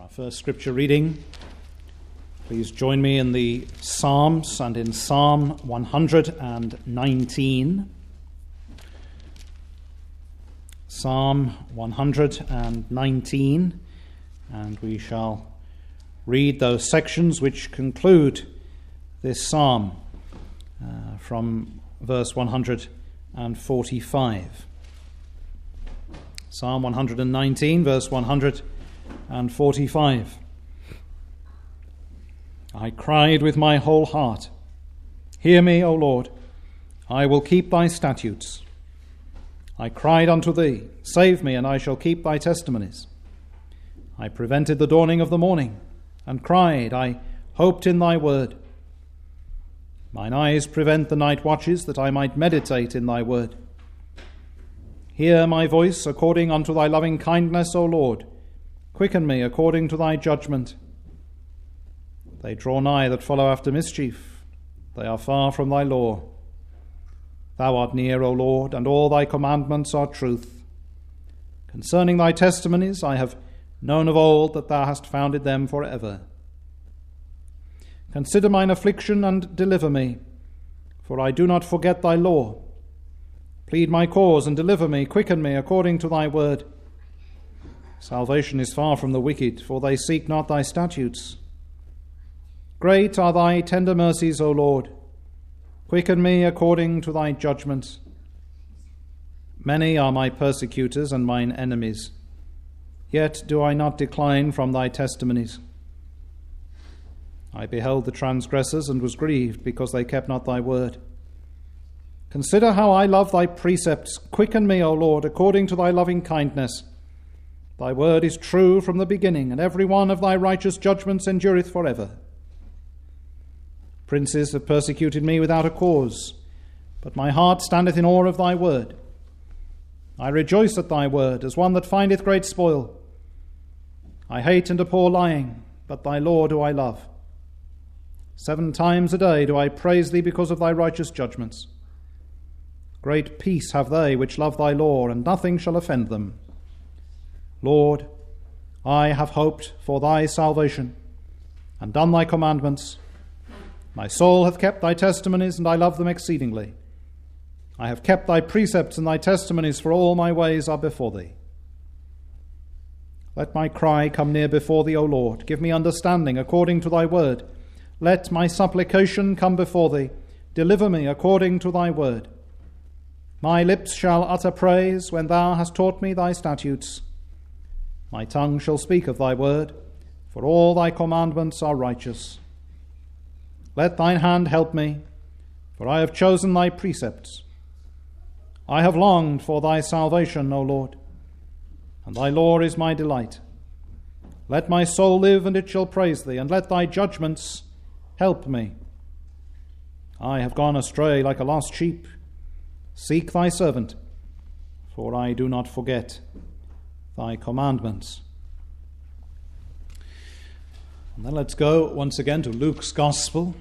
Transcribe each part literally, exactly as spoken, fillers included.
Our first scripture reading. Please join me in the Psalms and in Psalm one hundred nineteen. Psalm one hundred nineteen, and we shall read those sections which conclude this psalm uh, from verse one hundred forty-five. Psalm one hundred nineteen, verse one hundred forty-five. I cried with my whole heart, "Hear me, O Lord, I will keep thy statutes." I cried unto thee, "Save me, and I shall keep thy testimonies." I prevented the dawning of the morning, and cried, I hoped in thy word. Mine eyes prevent the night watches, that I might meditate in thy word. Hear my voice according unto thy loving kindness, O Lord. Quicken me according to thy judgment. They draw nigh that follow after mischief. They are far from thy law. Thou art near, O Lord, and all thy commandments are truth. Concerning thy testimonies I have known of old that thou hast founded them for ever. Consider mine affliction and deliver me, for I do not forget thy law. Plead my cause and deliver me, quicken me according to thy word. Salvation is far from the wicked, for they seek not thy statutes. Great are thy tender mercies, O Lord. Quicken me according to thy judgments. Many are my persecutors and mine enemies, yet do I not decline from thy testimonies. I beheld the transgressors and was grieved, because they kept not thy word. Consider how I love thy precepts. Quicken me, O Lord, according to thy loving kindness. Thy word is true from the beginning, and every one of thy righteous judgments endureth forever. Princes have persecuted me without a cause, but my heart standeth in awe of thy word. I rejoice at thy word, as one that findeth great spoil. I hate and abhor lying, but thy law do I love. Seven times a day do I praise thee because of thy righteous judgments. Great peace have they which love thy law, and nothing shall offend them. Lord, I have hoped for thy salvation, and done thy commandments. My soul hath kept thy testimonies, and I love them exceedingly. I have kept thy precepts and thy testimonies, for all my ways are before thee. Let my cry come near before thee, O Lord. Give me understanding according to thy word. Let my supplication come before thee. Deliver me according to thy word. My lips shall utter praise when thou hast taught me thy statutes. My tongue shall speak of thy word, for all thy commandments are righteous. Let thine hand help me, for I have chosen thy precepts. I have longed for thy salvation, O Lord, and thy law is my delight. Let my soul live, and it shall praise thee, and let thy judgments help me. I have gone astray like a lost sheep. Seek thy servant, for I do not forget thy commandments. And then let's go once again to Luke's Gospel.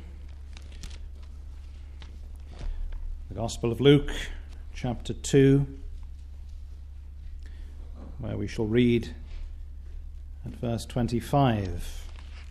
The Gospel of Luke, chapter two, where we shall read at verse twenty-five.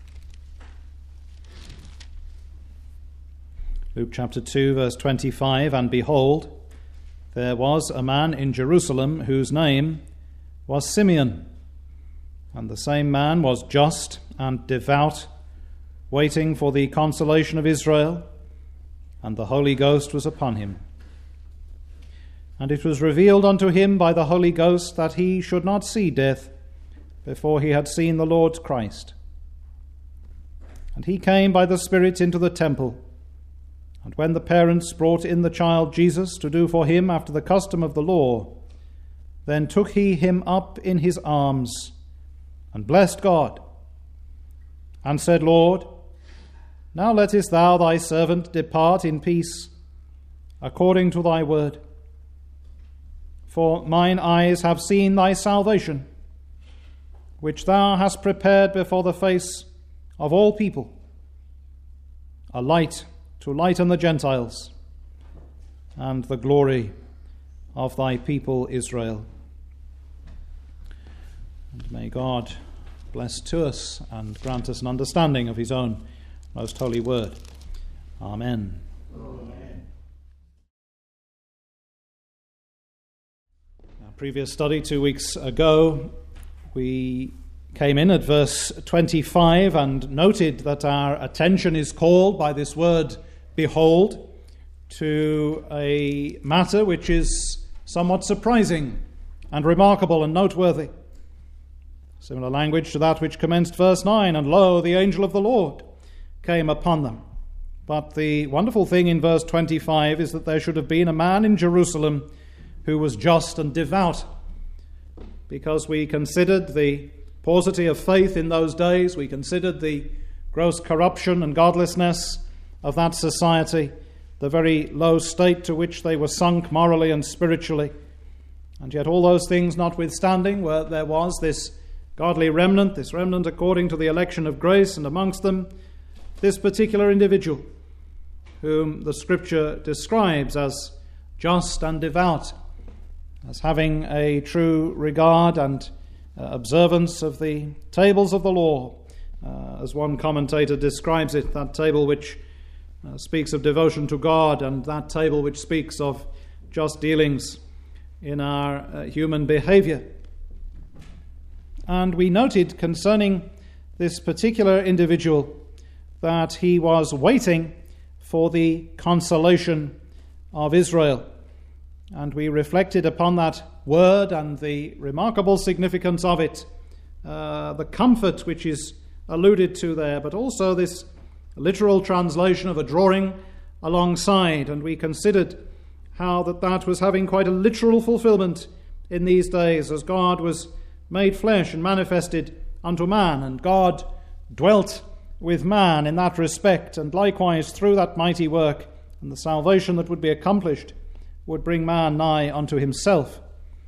Luke chapter two, verse twenty-five, and behold, there was a man in Jerusalem whose name was Simeon, and the same man was just and devout, waiting for the consolation of Israel, and the Holy Ghost was upon him. And it was revealed unto him by the Holy Ghost that he should not see death before he had seen the Lord Christ. And he came by the Spirit into the temple. And when the parents brought in the child Jesus to do for him after the custom of the law, then took he him up in his arms, and blessed God, and said, Lord, now lettest thou thy servant depart in peace, according to thy word. For mine eyes have seen thy salvation, which thou hast prepared before the face of all people, a light to lighten the Gentiles, and the glory of thy people Israel. And may God bless to us and grant us an understanding of his own most holy word. Amen. Amen. Our previous study two weeks ago, we came in at verse twenty-five and noted that our attention is called by this word, behold, to a matter which is somewhat surprising and remarkable and noteworthy. Similar language to that which commenced verse nine, and lo, the angel of the Lord came upon them. But the wonderful thing in verse twenty-five is that there should have been a man in Jerusalem who was just and devout, because we considered the paucity of faith in those days, we considered the gross corruption and godlessness of that society, the very low state to which they were sunk morally and spiritually. And yet all those things notwithstanding, where there was this godly remnant, this remnant according to the election of grace, and amongst them this particular individual whom the Scripture describes as just and devout, as having a true regard and uh, observance of the tables of the law, uh, as one commentator describes it, that table which uh, speaks of devotion to God, and that table which speaks of just dealings in our uh, human behavior. And we noted concerning this particular individual that he was waiting for the consolation of Israel. And we reflected upon that word and the remarkable significance of it, uh, the comfort which is alluded to there, but also this literal translation of a drawing alongside. And we considered how that that was having quite a literal fulfillment in these days, as God was made flesh and manifested unto man, and God dwelt with man in that respect, and likewise through that mighty work and the salvation that would be accomplished would bring man nigh unto himself.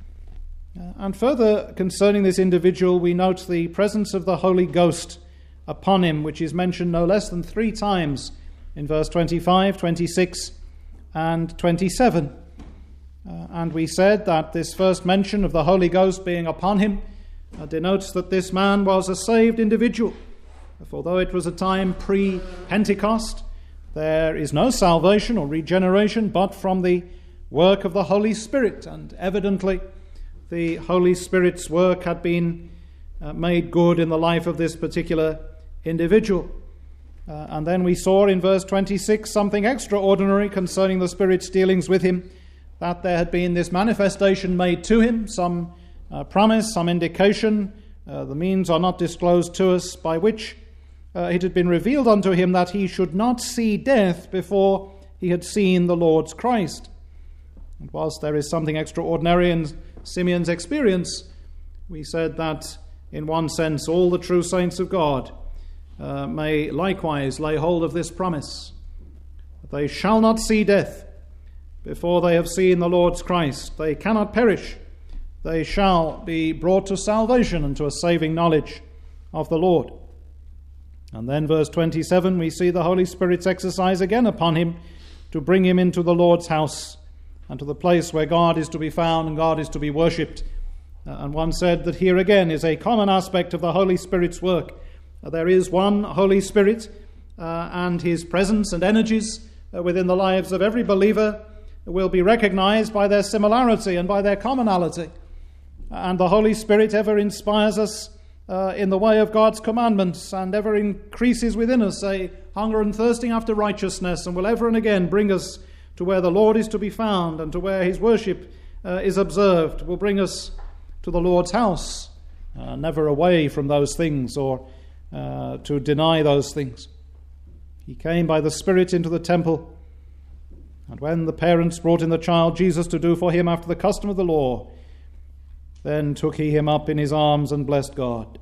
Uh, and further concerning this individual, we note the presence of the Holy Ghost upon him, which is mentioned no less than three times in verse twenty-five, twenty-six, and twenty-seven. Uh, and we said that this first mention of the Holy Ghost being upon him uh, denotes that this man was a saved individual. For though it was a time pre-Pentecost, there is no salvation or regeneration but from the work of the Holy Spirit, and evidently the Holy Spirit's work had been uh, made good in the life of this particular individual. Uh, and then we saw in verse twenty-six something extraordinary concerning the Spirit's dealings with him, that there had been this manifestation made to him, some uh, promise, some indication, uh, the means are not disclosed to us, by which uh, it had been revealed unto him that he should not see death before he had seen the Lord's Christ. And whilst there is something extraordinary in Simeon's experience, we said that in one sense all the true saints of God uh, may likewise lay hold of this promise, that they shall not see death before they have seen the Lord's Christ. They cannot perish. They shall be brought to salvation and to a saving knowledge of the Lord. And then verse twenty-seven, we see the Holy Spirit's exercise again upon him to bring him into the Lord's house and to the place where God is to be found and God is to be worshipped. Uh, and one said that here again is a common aspect of the Holy Spirit's work. Uh, there is one Holy Spirit, uh, and his presence and energies uh, within the lives of every believer will be recognized by their similarity and by their commonality. And the Holy Spirit ever inspires us uh, in the way of God's commandments, and ever increases within us a hunger and thirsting after righteousness, and will ever and again bring us to where the Lord is to be found and to where his worship uh, is observed, will bring us to the Lord's house, uh, never away from those things or uh, to deny those things. He came by the Spirit into the temple, and when the parents brought in the child Jesus to do for him after the custom of the law, then took he him up in his arms and blessed God.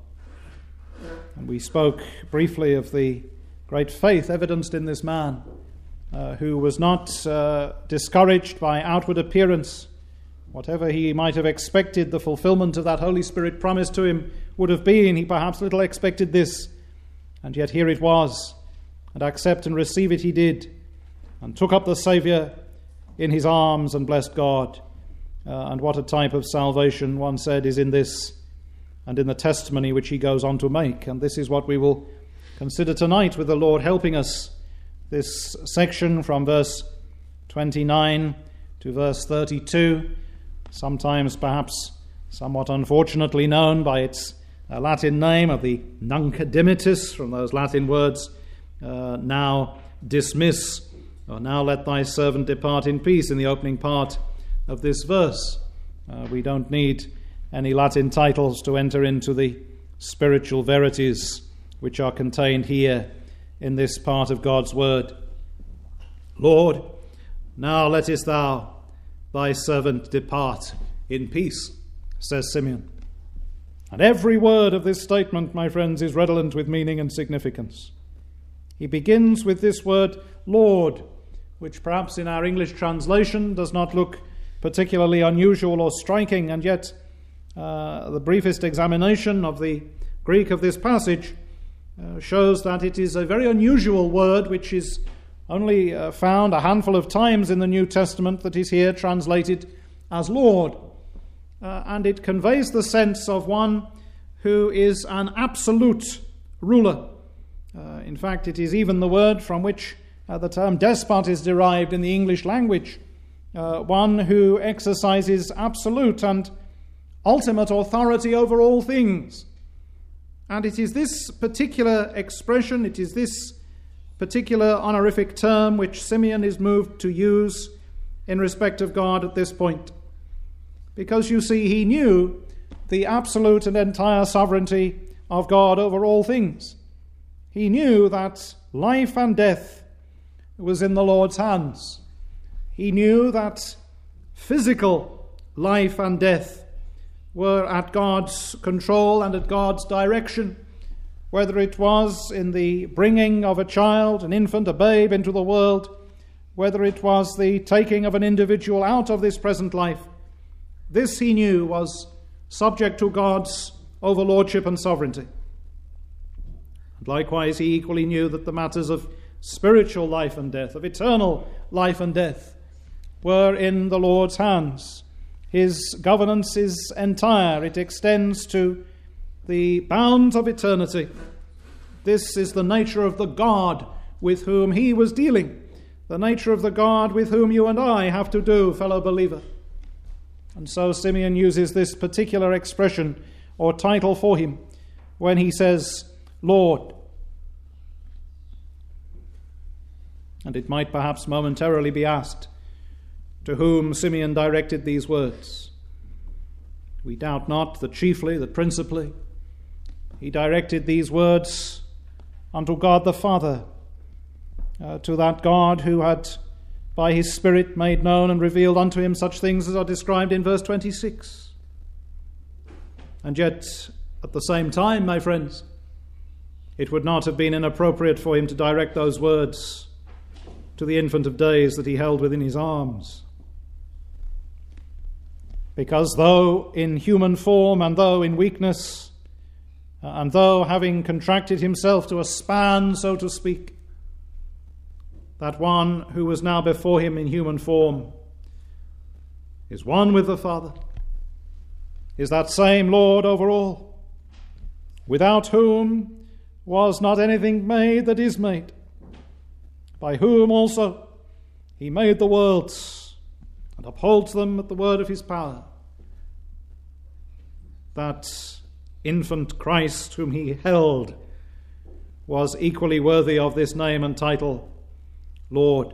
And we spoke briefly of the great faith evidenced in this man, uh, who was not uh, discouraged by outward appearance. Whatever he might have expected the fulfillment of that Holy Spirit promise to him would have been, he perhaps little expected this. And yet here it was, and accept and receive it he did, and took up the Saviour in his arms and blessed God. Uh, and what a type of salvation, one said, is in this, and in the testimony which he goes on to make. And this is what we will consider tonight, with the Lord helping us. This section from verse twenty-nine to verse thirty-two, sometimes perhaps somewhat unfortunately known by its uh, Latin name of the Nunc Dimittis, from those Latin words, uh, now dismiss, or now let thy servant depart in peace, in the opening part of this verse. Uh, we don't need any Latin titles to enter into the spiritual verities which are contained here in this part of God's word. Lord, now lettest thou thy servant depart in peace, says Simeon. And every word of this statement, my friends, is redolent with meaning and significance. He begins with this word, Lord, which perhaps in our English translation does not look particularly unusual or striking, and yet uh, the briefest examination of the Greek of this passage uh, shows that it is a very unusual word which is only uh, found a handful of times in the New Testament, that is here translated as Lord. Uh, and it conveys the sense of one who is an absolute ruler. Uh, in fact, it is even the word from which uh, the term despot is derived in the English language. Uh, one who exercises absolute and ultimate authority over all things. And it is this particular expression, it is this particular honorific term which Simeon is moved to use in respect of God at this point. Because you see, he knew the absolute and entire sovereignty of God over all things. He knew that life and death was in the Lord's hands. He knew that physical life and death were at God's control and at God's direction, whether it was in the bringing of a child, an infant, a babe into the world, whether it was the taking of an individual out of this present life. This, he knew, was subject to God's overlordship and sovereignty. And likewise, he equally knew that the matters of spiritual life and death, of eternal life and death, were in the Lord's hands. His governance is entire. It extends to the bounds of eternity. This is the nature of the God with whom he was dealing, the nature of the God with whom you and I have to do, fellow believer. And so Simeon uses this particular expression or title for him when he says, Lord. And it might perhaps momentarily be asked, to whom Simeon directed these words? We doubt not that chiefly, that principally, he directed these words unto God the Father, uh, to that God who had by his Spirit made known and revealed unto him such things as are described in verse twenty-six. And yet, at the same time, my friends, it would not have been inappropriate for him to direct those words to the infant of days that he held within his arms. Because though in human form and though in weakness, and though having contracted himself to a span, so to speak, that one who was now before him in human form is one with the Father, is that same Lord over all, without whom was not anything made that is made, by whom also he made the worlds and upholds them at the word of his power. That infant Christ whom he held was equally worthy of this name and title, Lord.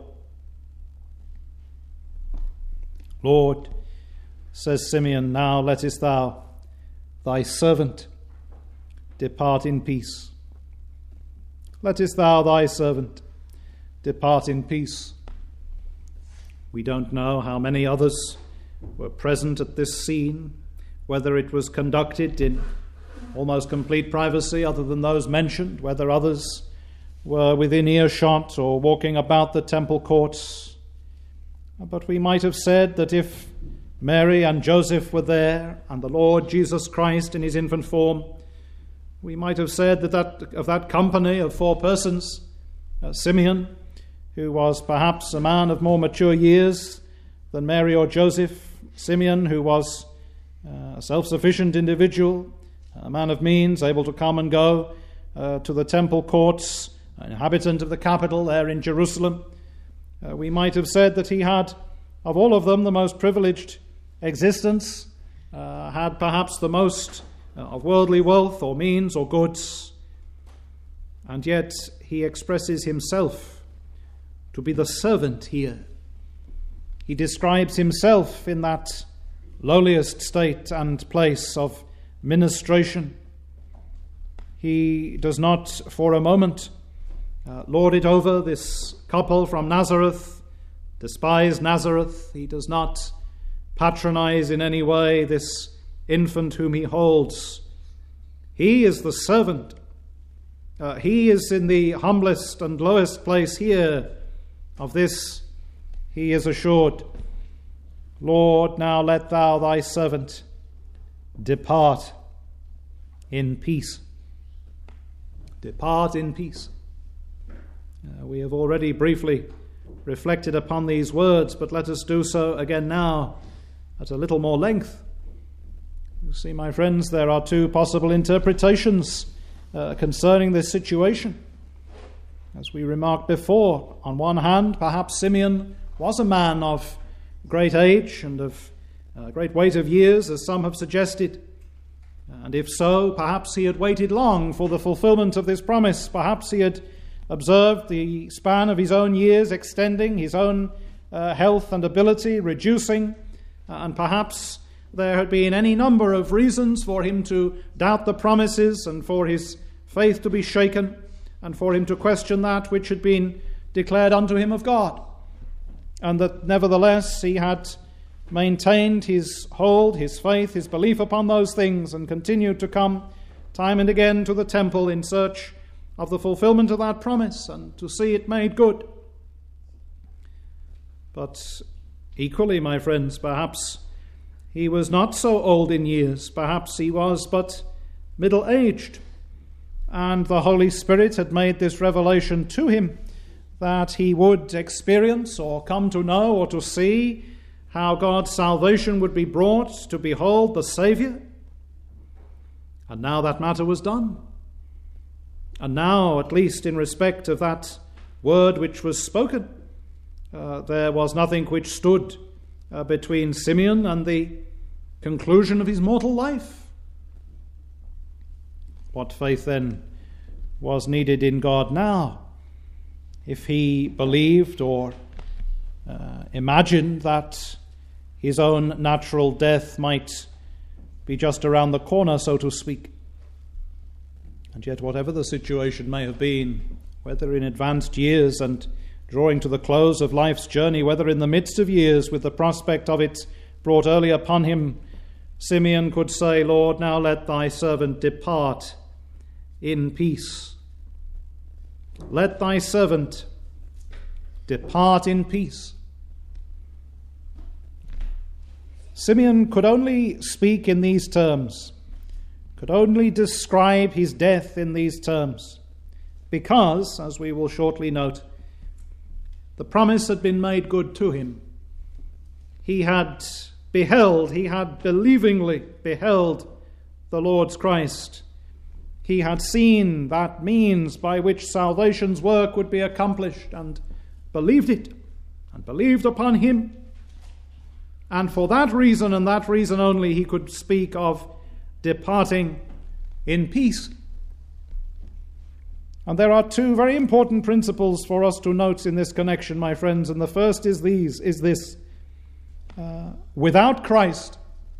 Lord, says Simeon, now lettest thou thy servant depart in peace. Lettest thou thy servant depart in peace. We don't know how many others were present at this scene, whether it was conducted in almost complete privacy other than those mentioned, whether others were within earshot or walking about the temple courts. But we might have said that if Mary and Joseph were there and the Lord Jesus Christ in his infant form, we might have said that, that of that company of four persons, uh, Simeon, who was perhaps a man of more mature years than Mary or Joseph, Simeon, who was uh, a self-sufficient individual, a man of means, able to come and go uh, to the temple courts, an inhabitant of the capital there in Jerusalem. Uh, we might have said that he had, of all of them, the most privileged existence, uh, had perhaps the most uh, of worldly wealth or means or goods. And yet he expresses himself to be the servant here. He describes himself in that lowliest state and place of ministration. He does not for a moment uh, lord it over this couple from Nazareth, despise Nazareth. He does not patronize in any way this infant whom he holds. He is the servant. Uh, he is in the humblest and lowest place here. Of this he is assured. Lord, now let thou thy servant depart in peace. Depart in peace. Uh, we have already briefly reflected upon these words, but let us do so again now at a little more length. You see, my friends, there are two possible interpretations uh, concerning this situation. As we remarked before, on one hand, perhaps Simeon was a man of great age and of uh, great weight of years, as some have suggested. And if so, perhaps he had waited long for the fulfillment of this promise. Perhaps he had observed the span of his own years extending, his own uh, health and ability reducing, uh, and perhaps there had been any number of reasons for him to doubt the promises and for his faith to be shaken and for him to question that which had been declared unto him of God. And that nevertheless he had maintained his hold, his faith, his belief upon those things and continued to come time and again to the temple in search of the fulfillment of that promise and to see it made good. But equally, my friends, perhaps he was not so old in years. Perhaps he was but middle-aged. And the Holy Spirit had made this revelation to him that he would experience or come to know or to see how God's salvation would be brought to behold the Saviour. And now that matter was done. And now, at least in respect of that word which was spoken, uh, there was nothing which stood uh, between Simeon and the conclusion of his mortal life. What faith then was needed in God now? If he believed or uh, imagined that his own natural death might be just around the corner, so to speak. And yet, whatever the situation may have been, whether in advanced years and drawing to the close of life's journey, whether in the midst of years with the prospect of it brought early upon him, Simeon could say, Lord, now let thy servant depart in peace. Let thy servant depart in peace. Simeon could only speak in these terms, could only describe his death in these terms, because, as we will shortly note, the promise had been made good to him. He had beheld, he had believingly beheld the Lord's Christ. He had seen that means by which salvation's work would be accomplished and believed it and believed upon him. And for that reason and that reason only, he could speak of departing in peace. And there are two very important principles for us to note in this connection, my friends. And the first is these, is this. Uh, without Christ,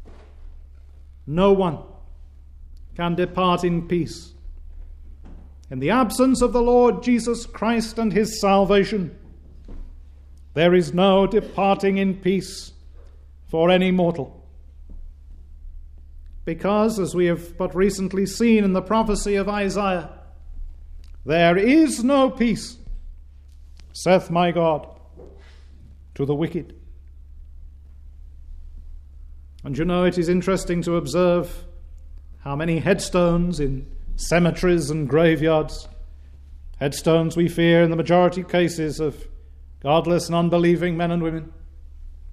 no one can depart in peace. In the absence of the Lord Jesus Christ and his salvation, there is no departing in peace for any mortal. Because, as we have but recently seen in the prophecy of Isaiah, there is no peace, saith my God, to the wicked. And you know, it is interesting to observe how many headstones in cemeteries and graveyards, headstones we fear in the majority of cases of godless and unbelieving men and women,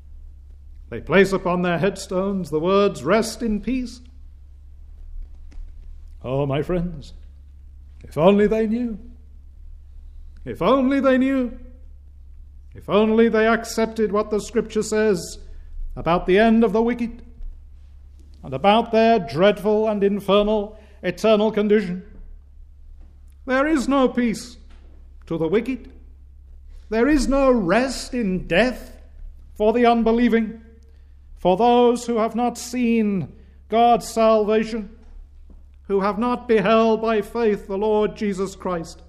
they place upon their headstones the words, rest in peace. Oh, my friends, if only they knew. If only they knew. If only they accepted what the Scripture says about the end of the wicked and about their dreadful and infernal eternal condition. There is no peace to the wicked. There is no rest in death for the unbelieving, for those who have not seen God's salvation, who have not beheld by faith the Lord Jesus Christ.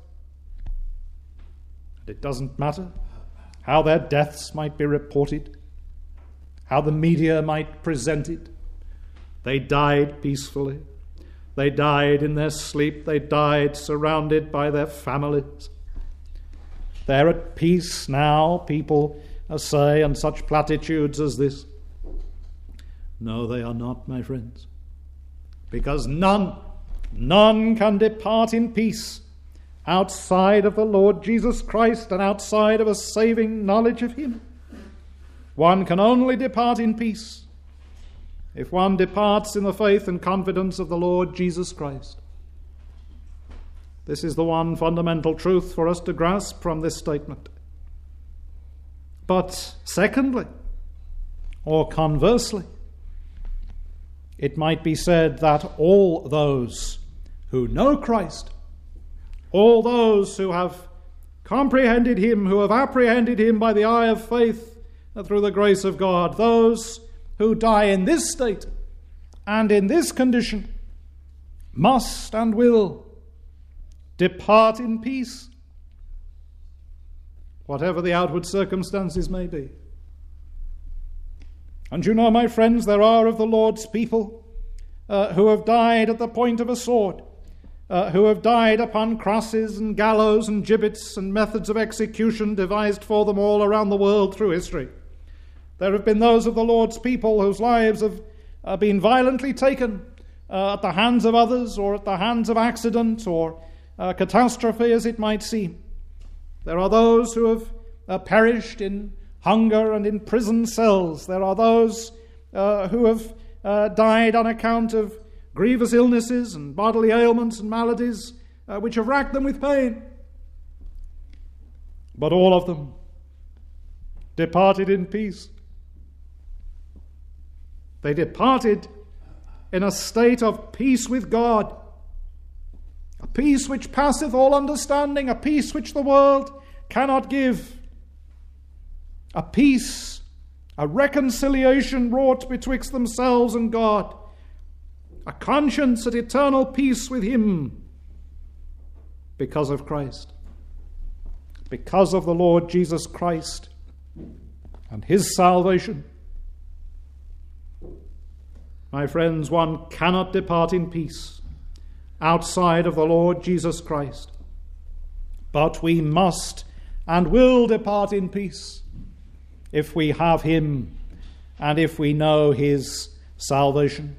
And it doesn't matter how their deaths might be reported, how the media might present it. They died peacefully. They died in their sleep. They died surrounded by their families. They're at peace now, people say, and such platitudes as this. No, they are not, my friends, because none, none can depart in peace outside of the Lord Jesus Christ and outside of a saving knowledge of Him. One can only depart in peace if one departs in the faith and confidence of the Lord Jesus Christ. This is the one fundamental truth for us to grasp from this statement. But secondly, or conversely, it might be said that all those who know Christ, all those who have comprehended Him, who have apprehended Him by the eye of faith through the grace of God, those who die in this state and in this condition must and will depart in peace, whatever the outward circumstances may be. And you know, my friends, there are of the Lord's people uh, who have died at the point of a sword, uh, who have died upon crosses and gallows and gibbets and methods of execution devised for them all around the world through history. There have been those of the Lord's people whose lives have uh, been violently taken uh, at the hands of others, or at the hands of accident or uh, catastrophe, as it might seem. There are those who have uh, perished in hunger and in prison cells. There are those uh, who have uh, died on account of grievous illnesses and bodily ailments and maladies uh, which have racked them with pain. But all of them departed in peace. They departed in a state of peace with God, a peace which passeth all understanding, a peace which the world cannot give, a peace, a reconciliation wrought betwixt themselves and God, a conscience at eternal peace with Him because of Christ, because of the Lord Jesus Christ and His salvation. My friends, one cannot depart in peace outside of the Lord Jesus Christ, but we must and will depart in peace if we have Him and if we know His salvation.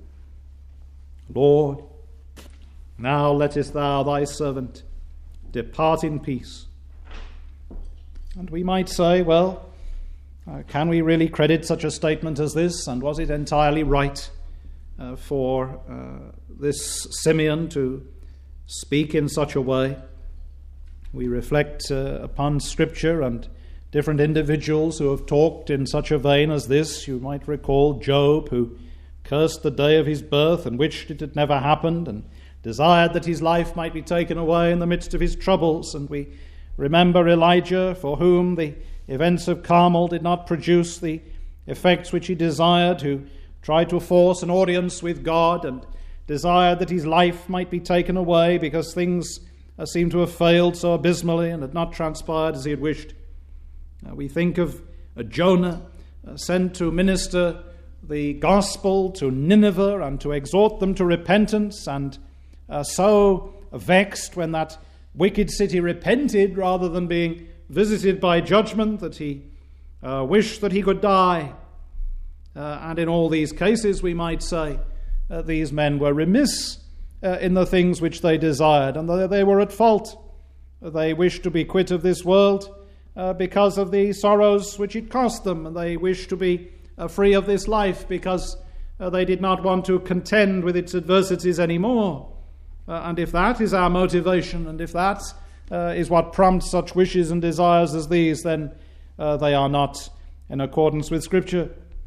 Lord, now lettest Thou Thy servant depart in peace. And we might say, well, Uh, can we really credit such a statement as this? And was it entirely right uh, for uh, this Simeon to speak in such a way? We reflect uh, upon Scripture and different individuals who have talked in such a vein as this. You might recall Job, who cursed the day of his birth and wished it had never happened, and desired that his life might be taken away in the midst of his troubles. And we remember Elijah, for whom the events of Carmel did not produce the effects which he desired, who tried to force an audience with God and desired that his life might be taken away because things uh, seemed to have failed so abysmally and had not transpired as he had wished. Uh, we think of uh, Jonah uh, sent to minister the gospel to Nineveh and to exhort them to repentance, and uh, so vexed when that wicked city repented rather than being visited by judgment that he uh, wished that he could die. Uh, and in all these cases, we might say, uh, these men were remiss uh, in the things which they desired, and they, they were at fault. They wished to be quit of this world uh, because of the sorrows which it cost them, and they wished to be uh, free of this life because uh, they did not want to contend with its adversities anymore. Uh, and if that is our motivation, and if that uh, is what prompts such wishes and desires as these, then uh, they are not in accordance with Scripture.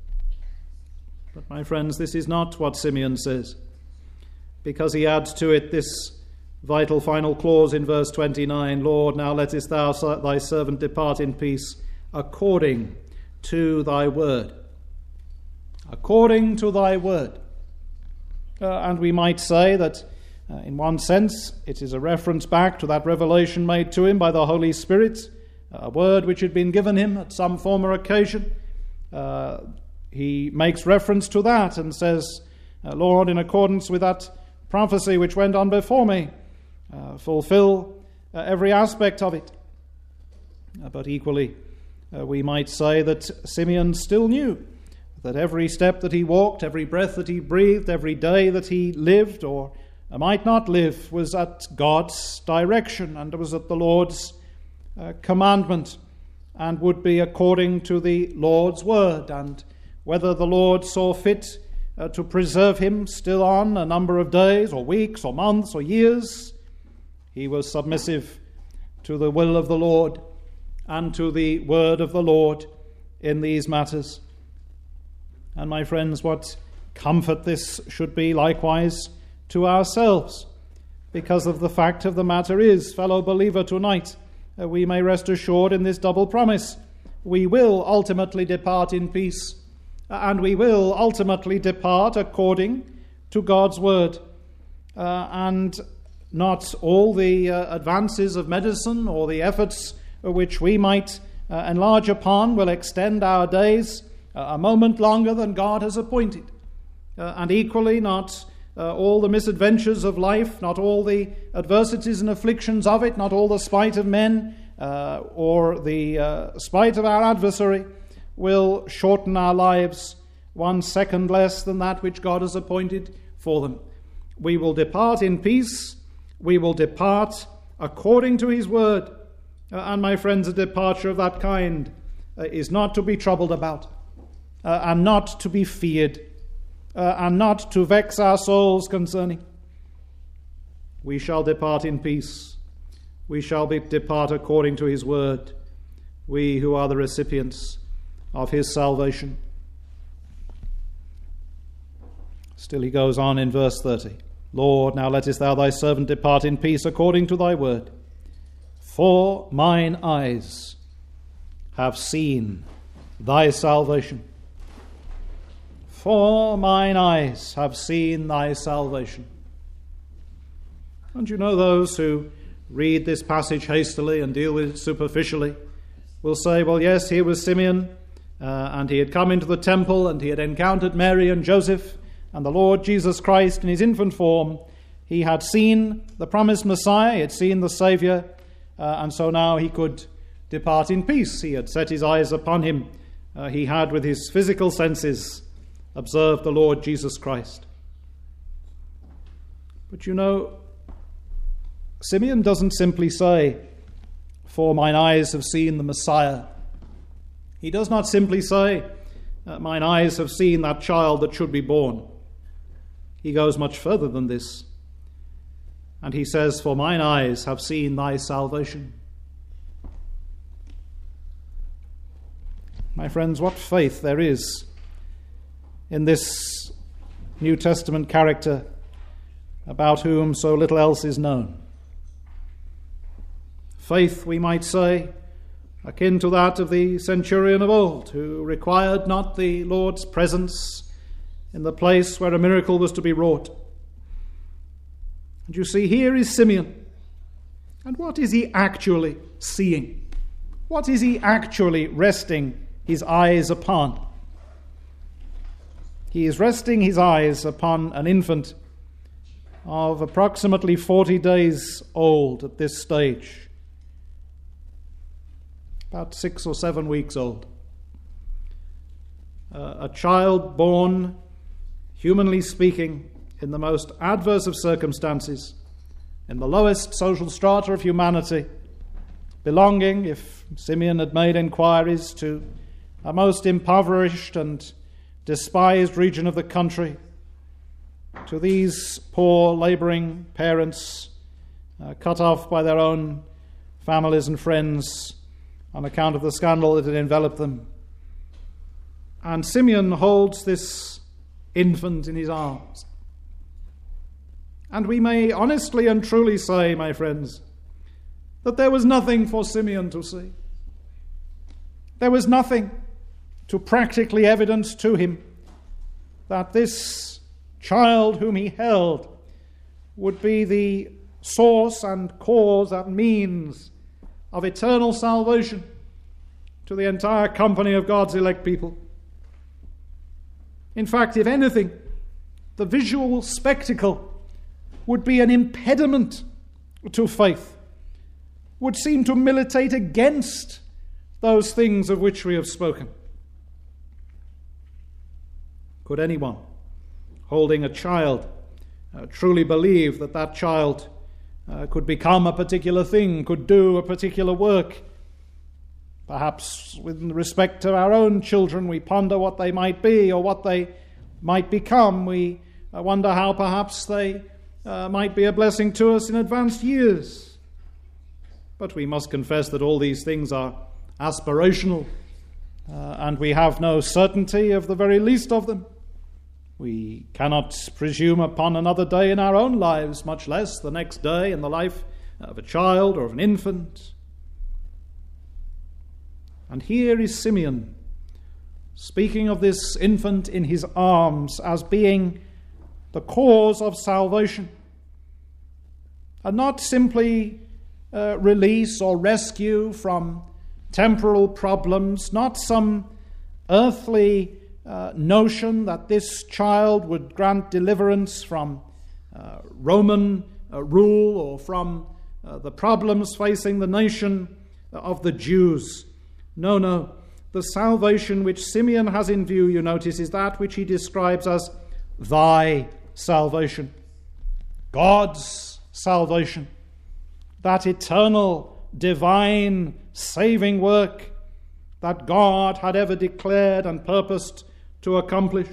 But my friends, this is not what Simeon says, because he adds to it this vital final clause in verse twenty-nine, Lord, now lettest thou thy servant depart in peace according to thy word. According to thy word. Uh, and we might say that uh, in one sense it is a reference back to that revelation made to him by the Holy Spirit, a word which had been given him at some former occasion. Uh, he makes reference to that and says, Lord, in accordance with that prophecy which went on before me, uh, fulfill uh, every aspect of it. Uh, but equally, uh, we might say that Simeon still knew that every step that he walked, every breath that he breathed, every day that he lived or might not live was at God's direction and was at the Lord's uh, commandment and would be according to the Lord's word. And whether the Lord saw fit uh, to preserve him still on a number of days or weeks or months or years, he was submissive to the will of the Lord and to the word of the Lord in these matters. And my friends, what comfort this should be likewise to ourselves, because of the fact of the matter is, fellow believer, tonight uh, we may rest assured in this double promise. We will ultimately depart in peace, and we will ultimately depart according to God's word. Uh, and not all the uh, advances of medicine or the efforts which we might uh, enlarge upon will extend our days a moment longer than God has appointed. Uh, and equally not uh, all the misadventures of life, not all the adversities and afflictions of it, not all the spite of men uh, or the uh, spite of our adversary will shorten our lives one second less than that which God has appointed for them. We will depart in peace. We will depart according to his word. Uh, and my friends, a departure of that kind uh, is not to be troubled about. Uh, and not to be feared, uh, and not to vex our souls concerning. We shall depart in peace. We shall be, depart according to his word, we who are the recipients of his salvation. Still he goes on in verse thirty. Lord, now lettest thou thy servant depart in peace according to thy word. For mine eyes have seen thy salvation. For mine eyes have seen thy salvation. And you know, those who read this passage hastily and deal with it superficially will say, well, yes, here was Simeon, uh, and he had come into the temple, and he had encountered Mary and Joseph, and the Lord Jesus Christ in his infant form. He had seen the promised Messiah, he had seen the Saviour, uh, and so now he could depart in peace. He had set his eyes upon him. Uh, he had, with his physical senses, observed the Lord Jesus Christ. But you know, Simeon doesn't simply say, for mine eyes have seen the Messiah. He does not simply say, mine eyes have seen that child that should be born. He goes much further than this. And he says, for mine eyes have seen thy salvation. My friends, what faith there is in this New Testament character about whom so little else is known. Faith, we might say, akin to that of the centurion of old, who required not the Lord's presence in the place where a miracle was to be wrought. And you see, here is Simeon. And what is he actually seeing? What is he actually resting his eyes upon? He is resting his eyes upon an infant of approximately forty days old at this stage, about six or seven weeks old. Uh, a child born, humanly speaking, in the most adverse of circumstances, in the lowest social strata of humanity, belonging, if Simeon had made inquiries, to a most impoverished and despised region of the country, to these poor labouring parents uh, cut off by their own families and friends on account of the scandal that had enveloped them. And Simeon holds this infant in his arms. And we may honestly and truly say, my friends, that there was nothing for Simeon to see. There was nothing to practically evidence to him that this child whom he held would be the source and cause and means of eternal salvation to the entire company of God's elect people. In fact, if anything, the visual spectacle would be an impediment to faith, would seem to militate against those things of which we have spoken. Could anyone holding a child uh, truly believe that that child uh, could become a particular thing, could do a particular work? Perhaps with respect to our own children, we ponder what they might be or what they might become. We uh, wonder how perhaps they uh, might be a blessing to us in advanced years. But we must confess that all these things are aspirational, uh, and we have no certainty of the very least of them. We cannot presume upon another day in our own lives, much less the next day in the life of a child or of an infant. And here is Simeon speaking of this infant in his arms as being the cause of salvation, and not simply uh, release or rescue from temporal problems, not some earthly uh, notion that this child would grant deliverance from uh, Roman uh, rule or from uh, the problems facing the nation of the Jews. No, no. The salvation which Simeon has in view, you notice, is that which he describes as thy salvation. God's salvation. That eternal, divine, saving work that God had ever declared and purposed to accomplish.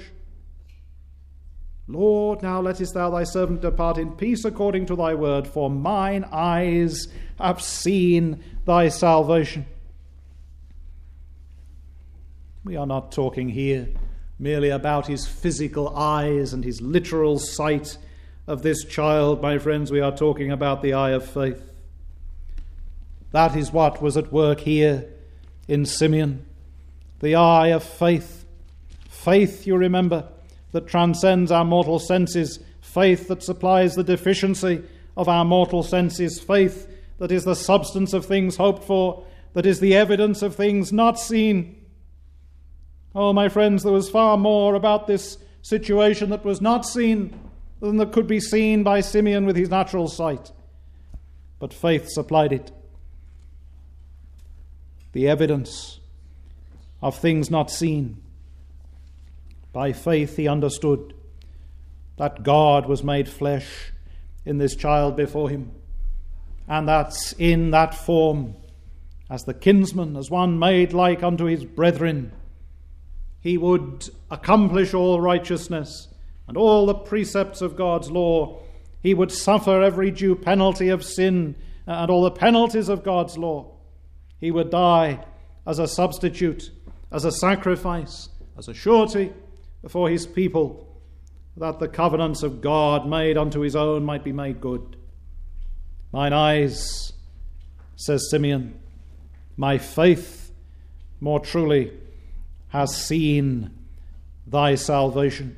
Lord, now lettest thou thy servant depart in peace according to thy word, for mine eyes have seen thy salvation. We are not talking here merely about his physical eyes and his literal sight of this child, my friends. We are talking about the eye of faith. That is what was at work here in Simeon. The eye of faith. Faith, you remember, that transcends our mortal senses. Faith that supplies the deficiency of our mortal senses. Faith that is the substance of things hoped for, that is the evidence of things not seen. Oh, my friends, there was far more about this situation that was not seen than that could be seen by Simeon with his natural sight. But faith supplied it. The evidence of things not seen. By faith he understood that God was made flesh in this child before him, and that in that form, as the kinsman, as one made like unto his brethren, he would accomplish all righteousness and all the precepts of God's law. He would suffer every due penalty of sin and all the penalties of God's law. He would die as a substitute, as a sacrifice, as a surety for his people, that the covenants of God made unto his own might be made good. Mine eyes, says Simeon, my faith more truly has seen thy salvation.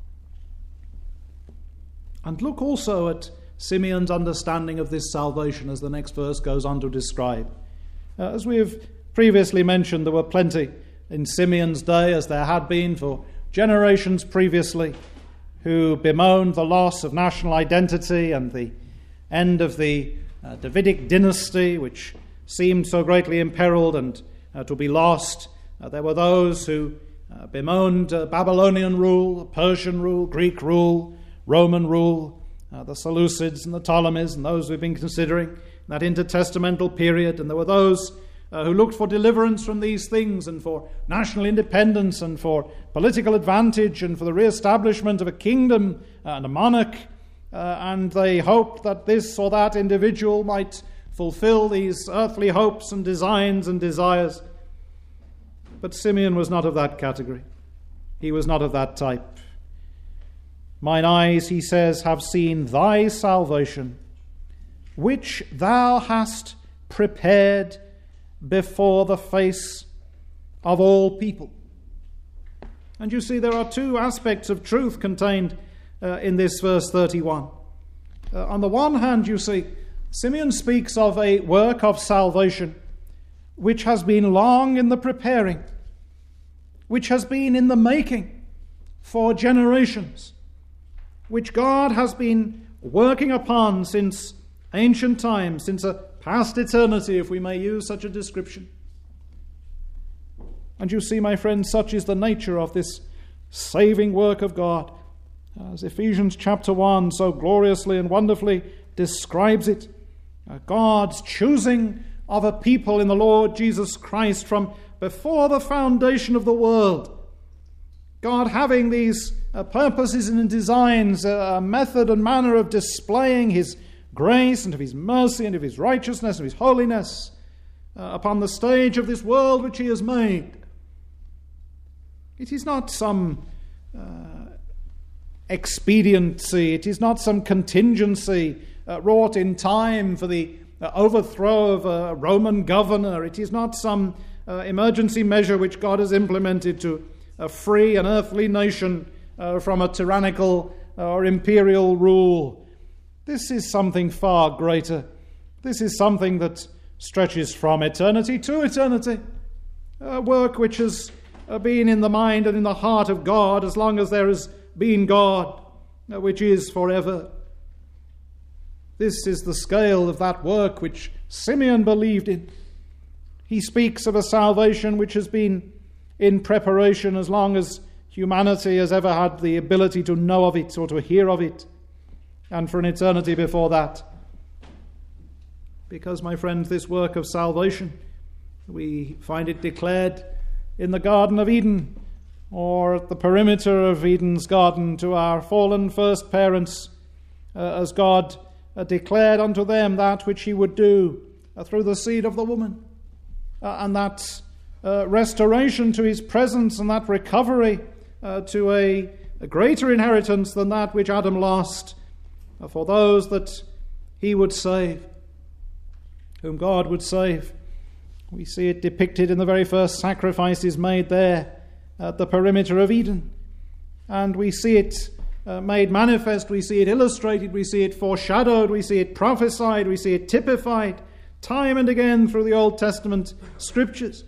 And look also at Simeon's understanding of this salvation as the next verse goes on to describe. Uh, as we have previously mentioned, there were plenty in Simeon's day, as there had been for generations previously, who bemoaned the loss of national identity and the end of the uh, Davidic dynasty, which seemed so greatly imperiled and uh, to be lost. Uh, there were those who uh, bemoaned uh, Babylonian rule, Persian rule, Greek rule, Roman rule, uh, the Seleucids and the Ptolemies and those we've been considering, that intertestamental period. And there were those uh, who looked for deliverance from these things and for national independence and for political advantage and for the re-establishment of a kingdom and a monarch, uh, and they hoped that this or that individual might fulfill these earthly hopes and designs and desires. But Simeon was not of that category. He was not of that type. Mine eyes, he says, have seen thy salvation, which thou hast prepared before the face of all people. And you see, there are two aspects of truth contained uh, in this verse thirty-one. Uh, on the one hand, you see, Simeon speaks of a work of salvation which has been long in the preparing, which has been in the making for generations, which God has been working upon since ancient times, since a past eternity, if we may use such a description. And you see, my friends, such is the nature of this saving work of God, as Ephesians chapter one so gloriously and wonderfully describes it. God's choosing of a people in the Lord Jesus Christ from before the foundation of the world. God having these uh, purposes and designs, a method and manner of displaying his grace and of his mercy and of his righteousness and his holiness uh, upon the stage of this world which he has made. It is not some uh, expediency, it is not some contingency uh, wrought in time for the uh, overthrow of a Roman governor. It is not some uh, emergency measure which God has implemented to uh, free an earthly nation uh, from a tyrannical uh, or imperial rule. This is something far greater. This is something that stretches from eternity to eternity. A work which has uh, been in the mind and in the heart of God as long as there has been God, uh, which is forever. This is the scale of that work which Simeon believed in. He speaks of a salvation which has been in preparation as long as humanity has ever had the ability to know of it or to hear of it, and for an eternity before that. Because, my friends, this work of salvation, we find it declared in the Garden of Eden, or at the perimeter of Eden's garden, to our fallen first parents, uh, as God uh, declared unto them that which he would do uh, through the seed of the woman. Uh, and that uh, restoration to his presence and that recovery uh, to a, a greater inheritance than that which Adam lost, uh, for those that he would save, whom God would save. We see it depicted in the very first sacrifices made there at the perimeter of Eden. And we see it uh, made manifest, we see it illustrated, we see it foreshadowed, we see it prophesied, we see it typified time and again through the Old Testament scriptures.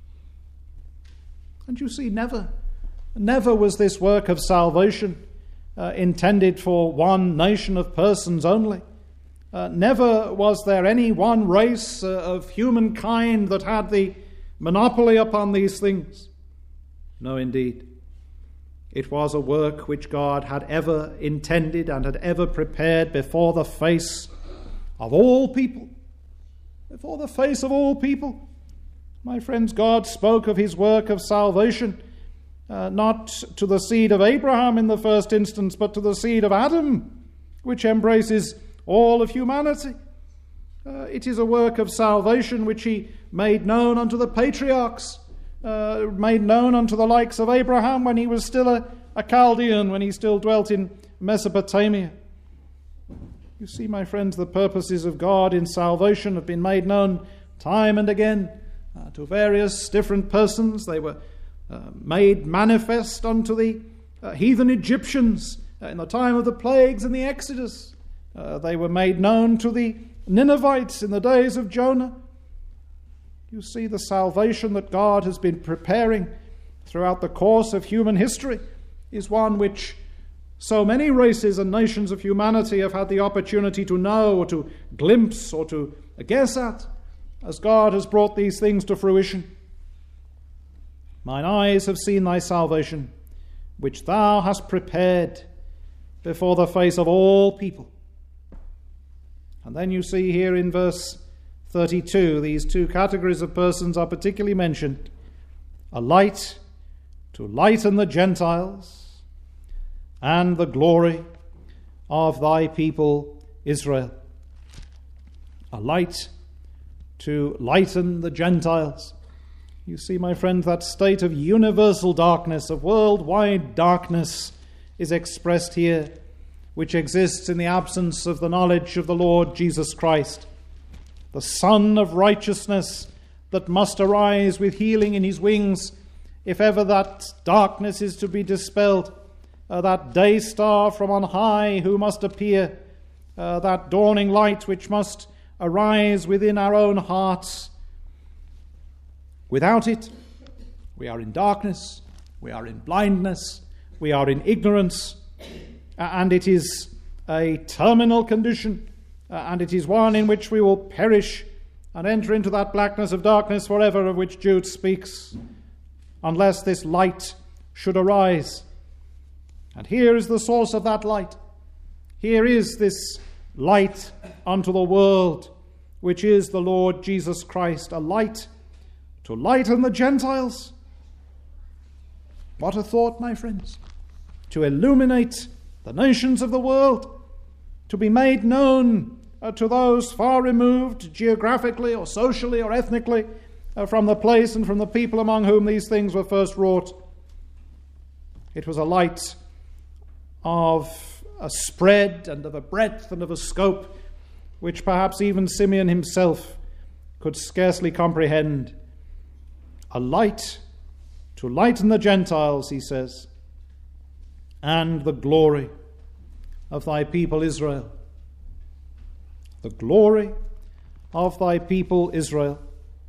And you see, never, never was this work of salvation uh, intended for one nation of persons only. Uh, never was there any one race uh, of humankind that had the monopoly upon these things. No, indeed. It was a work which God had ever intended and had ever prepared before the face of all people. Before the face of all people. My friends, God spoke of his work of salvation, uh, not to the seed of Abraham in the first instance, but to the seed of Adam, which embraces all of humanity. Uh, it is a work of salvation which he made known unto the patriarchs, uh, made known unto the likes of Abraham when he was still a, a Chaldean, when he still dwelt in Mesopotamia. You see, my friends, the purposes of God in salvation have been made known time and again uh, to various different persons. They were uh, made manifest unto the uh, heathen Egyptians uh, in the time of the plagues and the Exodus. Uh, they were made known to the Ninevites in the days of Jonah. You see, the salvation that God has been preparing throughout the course of human history is one which so many races and nations of humanity have had the opportunity to know or to glimpse or to guess at, as God has brought these things to fruition. Mine eyes have seen thy salvation, which thou hast prepared before the face of all people. And then you see here in verse thirty-two, these two categories of persons are particularly mentioned. A light to lighten the Gentiles, and the glory of thy people Israel. A light to lighten the Gentiles. You see, my friend, that state of universal darkness, of worldwide darkness, is expressed here, which exists in the absence of the knowledge of the Lord Jesus Christ, the Son of righteousness that must arise with healing in his wings, if ever that darkness is to be dispelled, uh, that day star from on high who must appear, uh, that dawning light which must arise within our own hearts. Without it, we are in darkness, we are in blindness, we are in ignorance, and it is a terminal condition, and it is one in which we will perish and enter into that blackness of darkness forever of which Jude speaks, unless this light should arise. And here is the source of that light. Here is this light unto the world, which is the Lord Jesus Christ, a light to lighten the Gentiles. What a thought, my friends! To illuminate the nations of the world, to be made known uh, to those far removed geographically or socially or ethnically uh, from the place and from the people among whom these things were first wrought. It was a light of a spread and of a breadth and of a scope which perhaps even Simeon himself could scarcely comprehend. A light to lighten the Gentiles, he says, and the glory of thy people Israel. The glory of thy people Israel.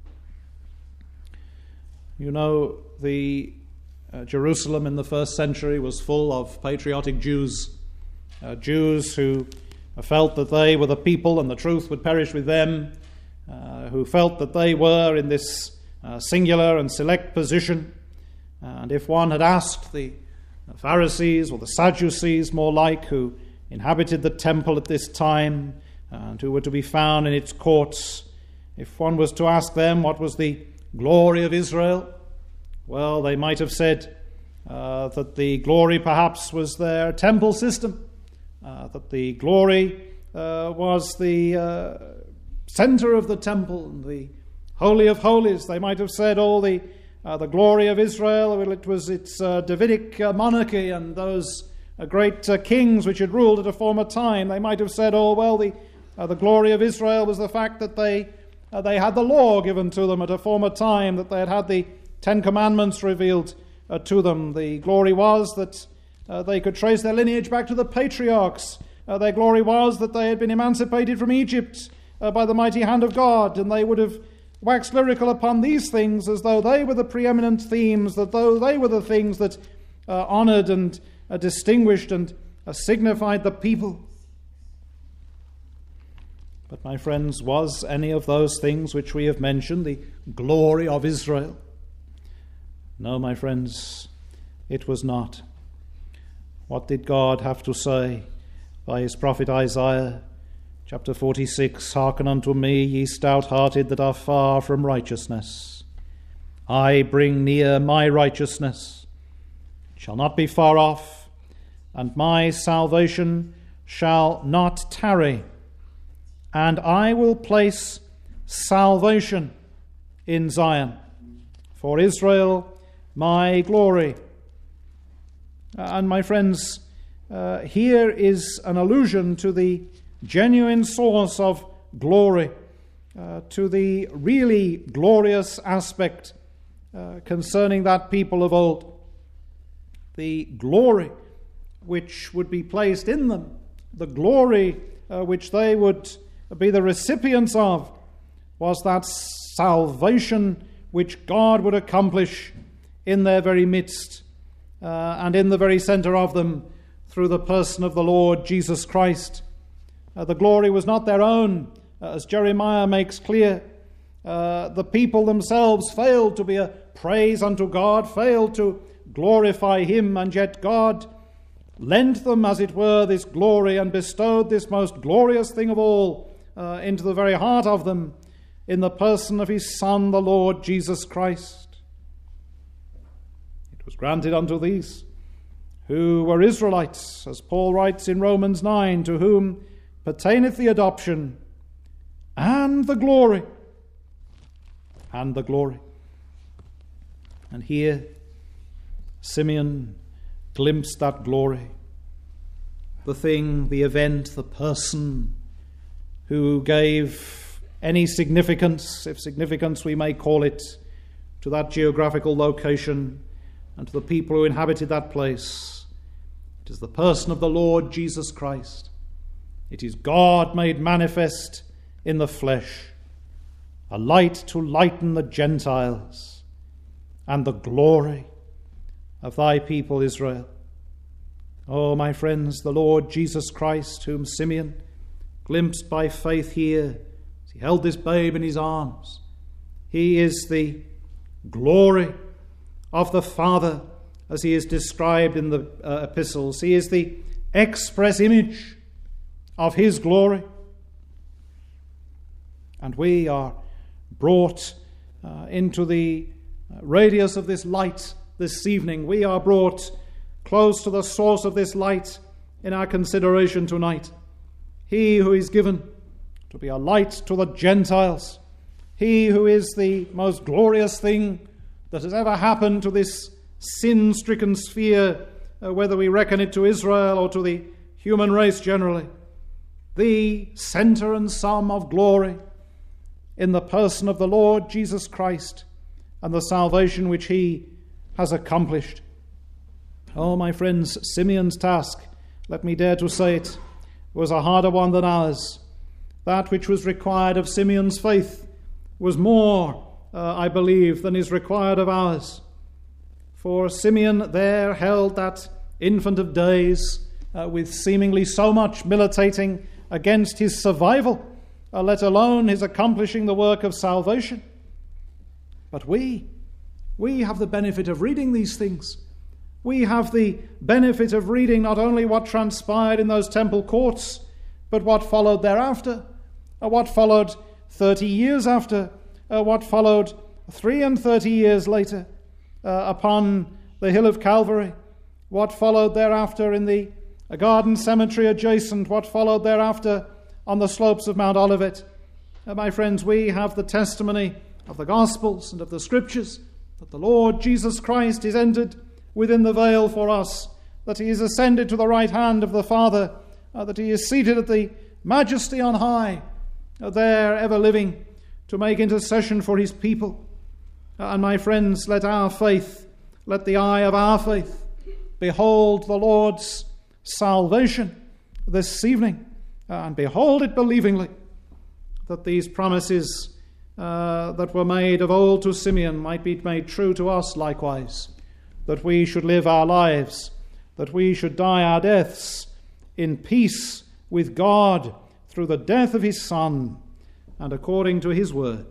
You know, the uh, Jerusalem in the first century was full of patriotic Jews, uh, Jews who felt that they were the people and the truth would perish with them, uh, who felt that they were in this uh, singular and select position. And if one had asked the Pharisees or the Sadducees, more like, who inhabited the temple at this time and who were to be found in its courts, if one was to ask them what was the glory of Israel, well, they might have said uh, that the glory perhaps was their temple system, uh, that the glory uh, was the uh, center of the temple and the Holy of Holies. They might have said all the Uh, the glory of Israel, well, it was its uh, Davidic uh, monarchy and those uh, great uh, kings which had ruled at a former time. They might have said, oh, well, the uh, the glory of Israel was the fact that they uh, they had the law given to them at a former time, that they had had the Ten Commandments revealed uh, to them. The glory was that uh, they could trace their lineage back to the patriarchs. Uh, their glory was that they had been emancipated from Egypt uh, by the mighty hand of God, and they would have waxed lyrical upon these things as though they were the preeminent themes, that though they were the things that uh, honoured and uh, distinguished and uh, signified the people. But, my friends, was any of those things which we have mentioned the glory of Israel? No, my friends, it was not. What did God have to say by his prophet Isaiah? Chapter forty-six, hearken unto me, ye stout-hearted that are far from righteousness. I bring near my righteousness, it shall not be far off, and my salvation shall not tarry. And I will place salvation in Zion, for Israel my glory. And my friends, uh, here is an allusion to the genuine source of glory, uh, to the really glorious aspect uh, concerning that people of old. The glory which would be placed in them, the glory uh, which they would be the recipients of, was that salvation which God would accomplish in their very midst uh, and in the very center of them through the person of the Lord Jesus Christ. Uh, the glory was not their own, uh, as Jeremiah makes clear. Uh, the people themselves failed to be a praise unto God, failed to glorify him, and yet God lent them, as it were, this glory and bestowed this most glorious thing of all uh, into the very heart of them, in the person of his Son, the Lord Jesus Christ. It was granted unto these, who were Israelites, as Paul writes in Romans nine, to whom pertaineth the adoption and the glory, and the glory. And here Simeon glimpsed that glory, the thing, the event, the person who gave any significance, if significance we may call it, to that geographical location and to the people who inhabited that place. It is the person of the Lord Jesus Christ. It is God made manifest in the flesh, a light to lighten the Gentiles, and the glory of thy people Israel. Oh, my friends, the Lord Jesus Christ, whom Simeon glimpsed by faith here as he held this babe in his arms, he is the glory of the Father as he is described in the uh, epistles. He is the express image of his glory. And we are brought uh, into the radius of this light this evening. We are brought close to the source of this light in our consideration tonight. He who is given to be a light to the Gentiles. He who is the most glorious thing that has ever happened to this sin-stricken sphere, uh, whether we reckon it to Israel or to the human race generally. The center and sum of glory in the person of the Lord Jesus Christ and the salvation which he has accomplished. Oh, my friends, Simeon's task, let me dare to say it, was a harder one than ours. That which was required of Simeon's faith was more, uh, I believe, than is required of ours. For Simeon there held that infant of days uh, with seemingly so much militating against his survival, uh, let alone his accomplishing the work of salvation. But we, we have the benefit of reading these things. We have the benefit of reading not only what transpired in those temple courts, but what followed thereafter, uh, what followed thirty years after, uh, what followed three and thirty years later uh, upon the hill of Calvary, what followed thereafter in the garden cemetery adjacent, what followed thereafter on the slopes of Mount Olivet. Uh, my friends, we have the testimony of the Gospels and of the Scriptures that the Lord Jesus Christ is entered within the veil for us, that he is ascended to the right hand of the Father, uh, that he is seated at the majesty on high, uh, there ever living to make intercession for his people. Uh, and my friends, let our faith, let the eye of our faith behold the Lord's salvation this evening, uh, and behold it believingly, that these promises uh, that were made of old to Simeon might be made true to us likewise, that we should live our lives, that we should die our deaths in peace with God through the death of his Son, and according to his word.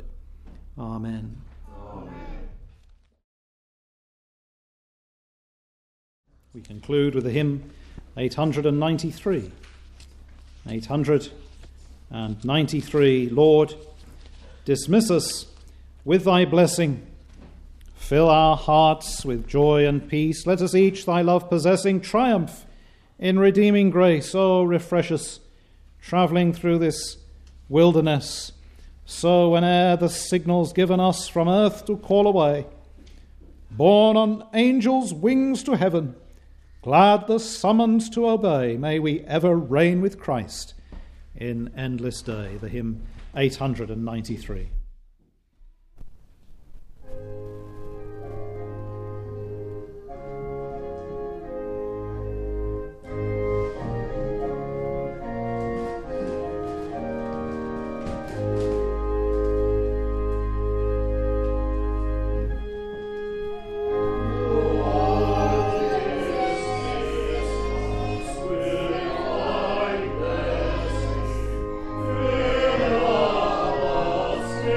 Amen. Amen. We conclude with the hymn eight hundred ninety-three. eight hundred ninety-three. Lord, dismiss us with thy blessing. Fill our hearts with joy and peace. Let us each, thy love possessing, triumph in redeeming grace. Oh, refresh us, travelling through this wilderness. So whene'er the signal's given us from earth to call away, borne on angels' wings to heaven, glad the summons to obey, may we ever reign with Christ in endless day. The hymn eight hundred ninety-three. Fill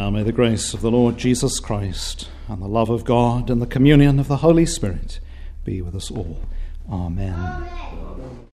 Now may the grace of the Lord Jesus Christ and the love of God and the communion of the Holy Spirit be with us all. Amen. Amen.